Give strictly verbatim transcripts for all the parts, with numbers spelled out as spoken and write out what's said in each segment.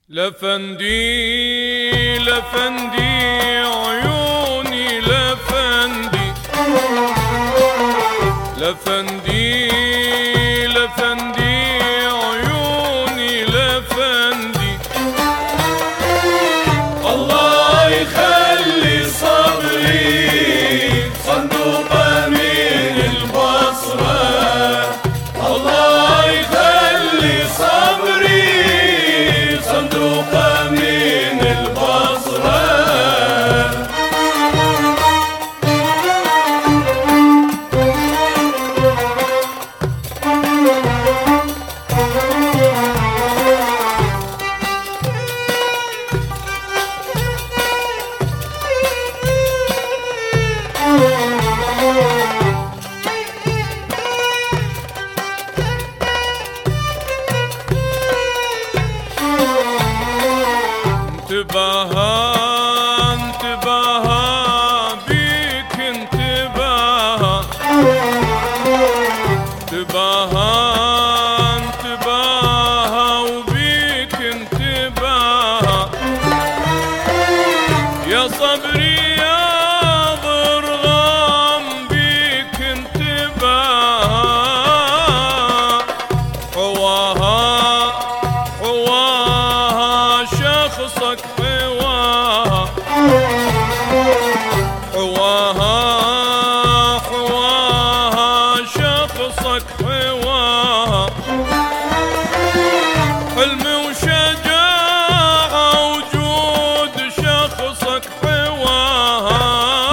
لفندي لفندي عيوني لفندي لفندي لفندي عيوني لفندي الله يخلي صبري صندوق من البصرة. الله يخلي صبري صندوق من البصرة. انتباها انتباها بيك انتباها انتباها انتباها وبيك انتباها يا صبري يا ضرغام بيك انتباها حواها حواها شخصك حواها حواها حواها شخصك حواها حلم وشجاعة وجود شخصك حواها.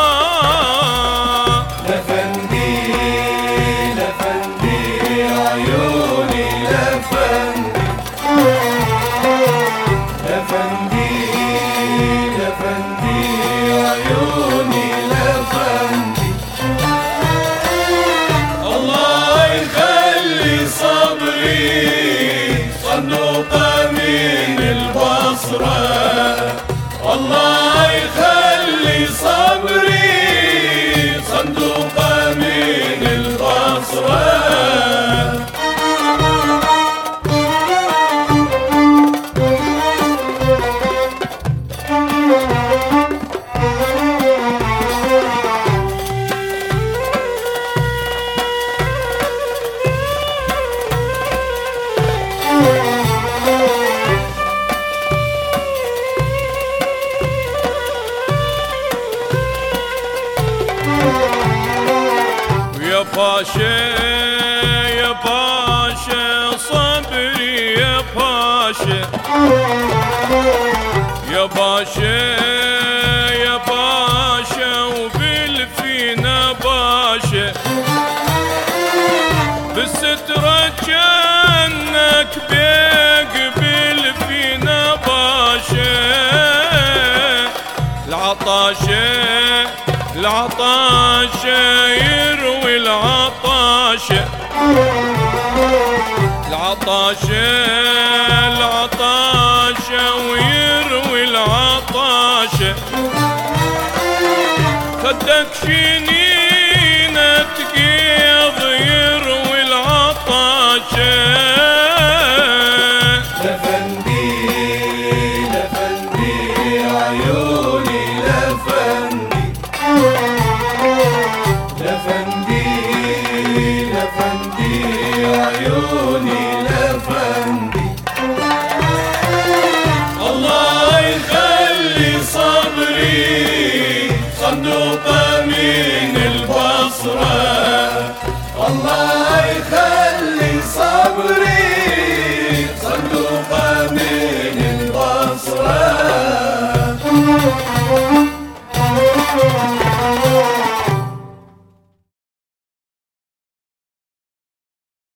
لفندي لفندي عيوني لفندي لفندي لفندي عيوني لفندي. الله يخلي صبري صندوق من البصرة. الله يخلي صبري صندوق من البصرة. يا باشا يا باشا صبري يا باشا يا باشا يا باشا وبالفينا باشا بالسترة جنك بيق بالفينا باشا العطاشة العطاشة يروي العطاشة العطاشة العطاشة ويروي العطاشة خدك شيني